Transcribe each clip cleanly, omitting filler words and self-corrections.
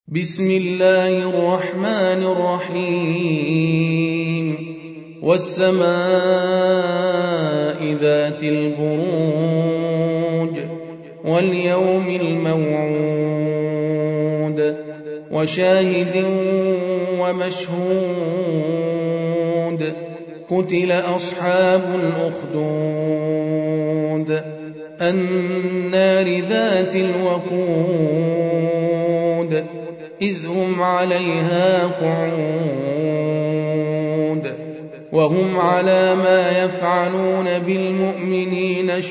بسم الله الرحمن الرحيم والسماء ذات البروج واليوم الموعود وشاهد ومشهود قتل أصحاب الأخدود النار ذات الوقود إذ هم عليها قعود وهم على ما يفعلون بالمؤمنين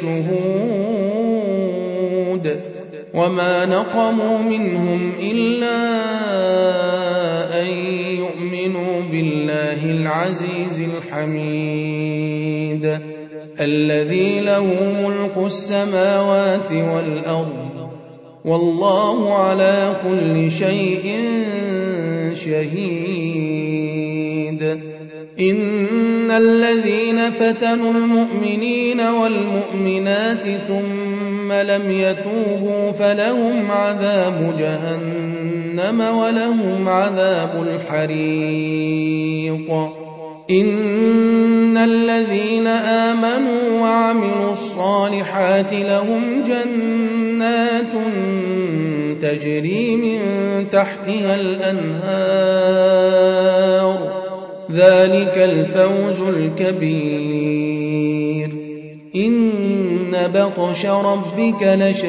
شهود وما نقموا منهم إلا أن يؤمنوا بالله العزيز الحميد الذي له ملك السماوات والأرض والله على كل شيء شهيد إن الذين فتنوا المؤمنين والمؤمنات ثم لم يتوبوا فلهم عذاب جهنم ولهم عذاب الحريق إن الذين آمنوا وعملوا الصالحات لهم جنات تجري من تحتها الأنهار ذلك الفوز الكبير إن بطش ربك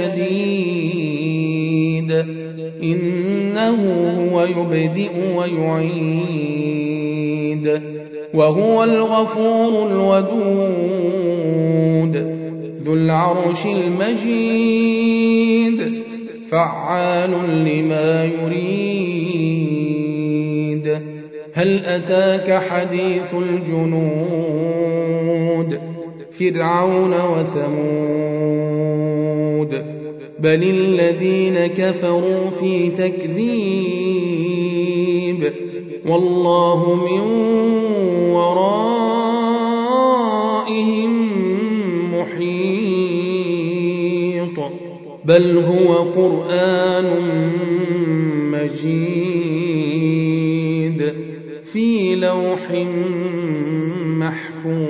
لشديد إنه هو يبدئ ويعيد وهو الغفور الودود ذو العرش المجيد فعال لما يريد هل أتاك حديث الجنود فرعون وثمود بل الذين كفروا في تكذيب والله من ورائهم محيط بل هو قرآن مجيد في لوح محفوظ